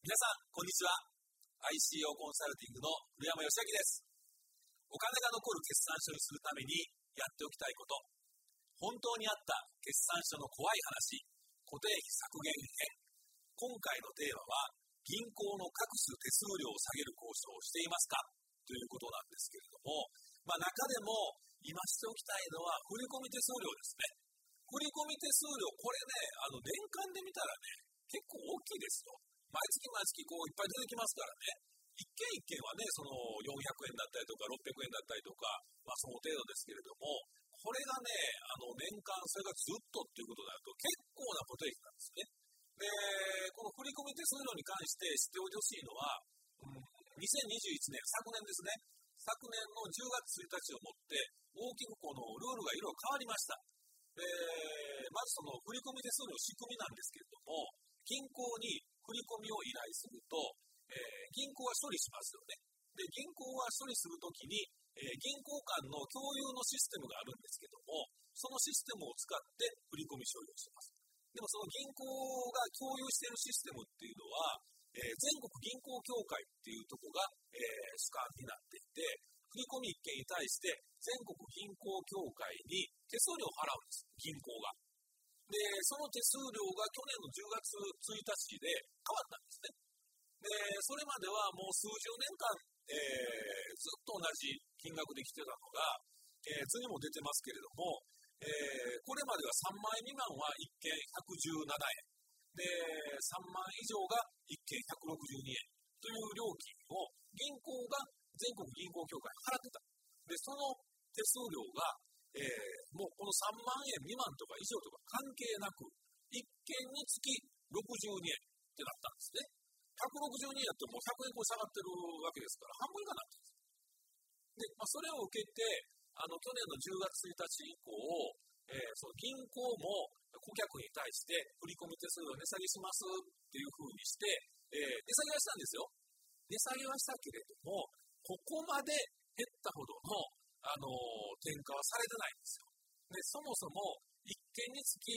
皆さん、こんにちは。ICO コンサルティングの古山義明です。お金が残る決算書にするためにやっておきたいこと、本当にあった決算書の怖い話、固定費削減編。今回のテーマは、銀行の各種手数料を下げる交渉をしていますかということなんですけれども、中でも今しておきたいのは振込手数料ですね。振込手数料、これね、年間で見たらね、結構大きいですよ。毎月毎月こういっぱい出てきますからね。一件一件はね、その400円だったりとか600円だったりとか、その程度ですけれども、これがね、年間それがずっとっていうことになると結構な固定費なんですね。で、この振込手数料に関して知っておいてほしいのは、2021年、昨年ですね。昨年の10月1日をもって大きくこのルールがいろいろ変わりました。まずその振込手数料の仕組みなんですけれども、銀行に振り込みを依頼すると、銀行は処理しますよね。で、銀行は処理するときに、銀行間の共有のシステムがあるんですけども、そのシステムを使って振り込み処理をします。でもその銀行が共有しているシステムっていうのは、全国銀行協会っていうところが、主管になっていて、振込一件に対して全国銀行協会に手数料を払うんです、銀行が。で、その手数料が去年の10月1日で変わったんですね。で、それまではもう数十年間、ずっと同じ金額で来てたのが、図にも出てますけれども、これまでは3万円未満は1件117円。で、3万以上が1件162円という料金を銀行が全国銀行協会に払ってた。で、その手数料がもうこの3万円未満とか以上とか関係なく、1件につき62円ってなったんですね。162円ってもう100円こう下がってるわけですから、半分以下になってるんです。で、それを受けて、去年の10月1日以降、その銀行も顧客に対して振込手数料値下げしますっていうふうにして、値下げはしたんですよ。値下げはしたけれども、ここまで減ったほどの転嫁はされてないんですよ。で、そもそも1件につき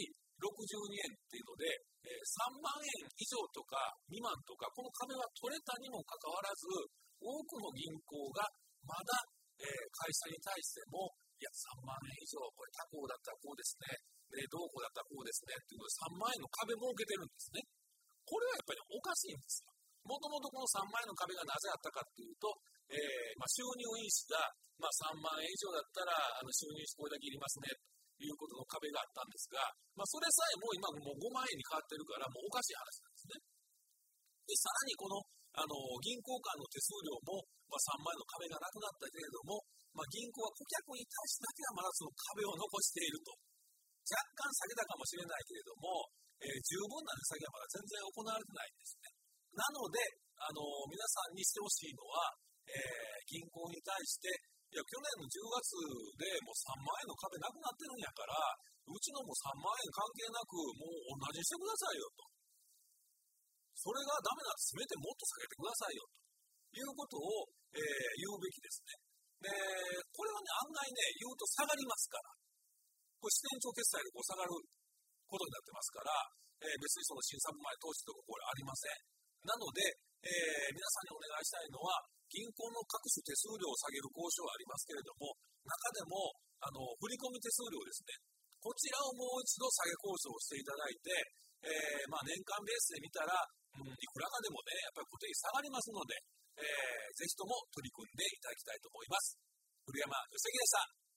62円っていうので、3万円以上とか未満とか、この壁は取れたにもかかわらず、多くの銀行がまだ、会社に対しても、いや、3万円以上、これ他行だったらこうですね、同行だったらこうですねっていうので、3万円の壁設けてるんですね。これはやっぱりおかしいんですよ。もともとこの3万円の壁がなぜあったかっていうと、収入因子が、3万円以上だったら収入因子これだけいりますねということの壁があったんですが、それさえも今もう5万円に変わってるからもうおかしい話なんですね。で、さらにこの、銀行間の手数料も、3万円の壁がなくなったけれども、銀行は顧客に対してだけはまだその壁を残していると。若干下げたかもしれないけれども、十分な値下げはまだ全然行われてないんですね。なので、皆さんにしてほしいのは、銀行に対して、いや、去年の10月でもう3万円の壁なくなってるんやから、うちのも3万円関係なく、もう同じにしてくださいよと。それがダメなら全てもっと下げてくださいよということを、言うべきですね。で、これはね、案外ね、言うと下がりますから。これ支店長決済でこう下がることになってますから、別にその審査部前投資とかこれありません。なので、皆さんにお願いしたいのは、銀行の各種手数料を下げる交渉はありますけれども、中でも振込手数料ですね、こちらをもう一度下げ交渉をしていただいて、年間ベースで見たら、いくらかでもね、やっぱり固定費下がりますので、ぜひとも取り組んでいただきたいと思います。古山義明でした。